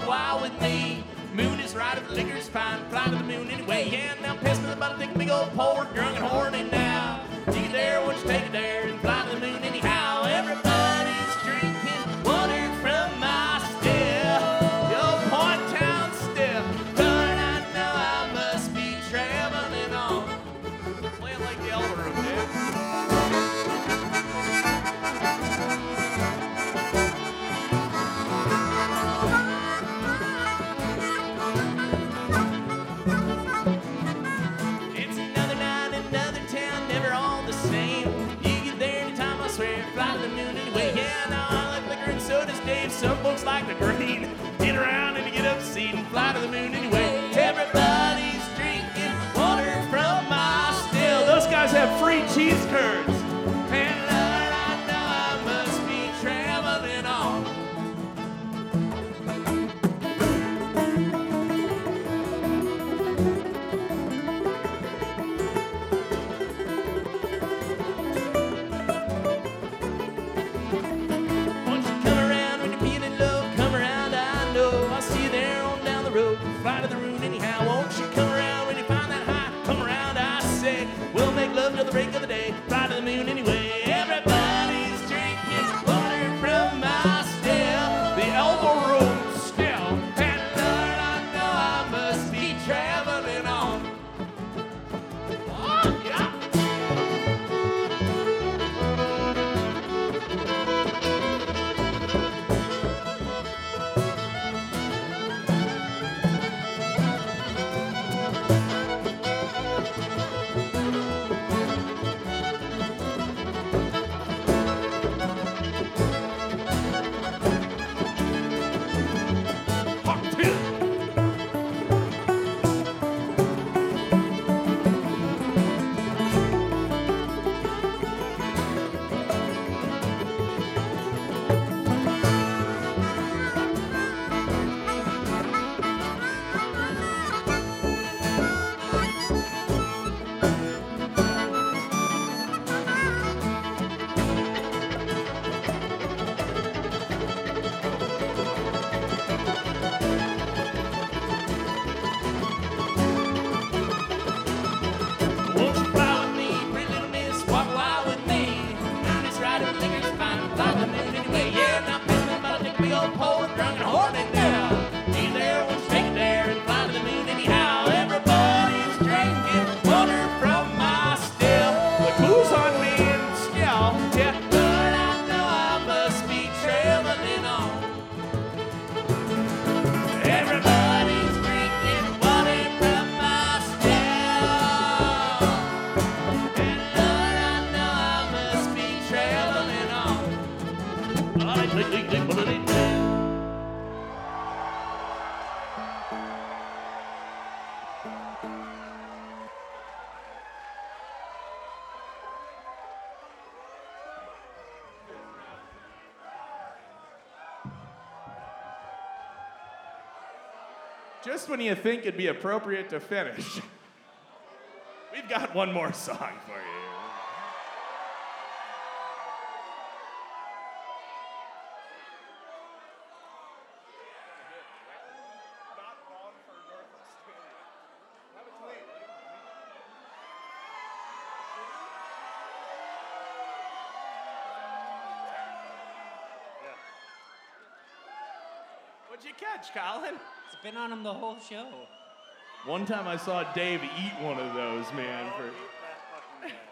wild with me. Moon is right, if the liquor's fine, fly to the moon anyway. Yeah, now piss me about a big old pole, drunk and horny now. You get there, won't you take it there and fly to the moon anyhow? Everybody's drinking water from my still, the old Point Town still. But I know I must be traveling on. Playing like the Elder Room, dude. Some folks like the green, get around and get up, seat and fly to the moon anyway. Everybody's drinking water from my still. Those guys have free cheese curds. And Lord, I know I must be traveling on. Fly to the moon anyhow, won't you come around when you find that high? Come around, I say, we'll make love till the break of the day. Fly to the moon anyway. Everybody's drinking water from my still, the elbow room still. And Lord, I know I must be traveling on. Oh, yeah. Just when you think it'd be appropriate to finish, we've got one more song for you. What'd you catch, Colin? It's been on him the whole show. One time I saw Dave eat one of those, man.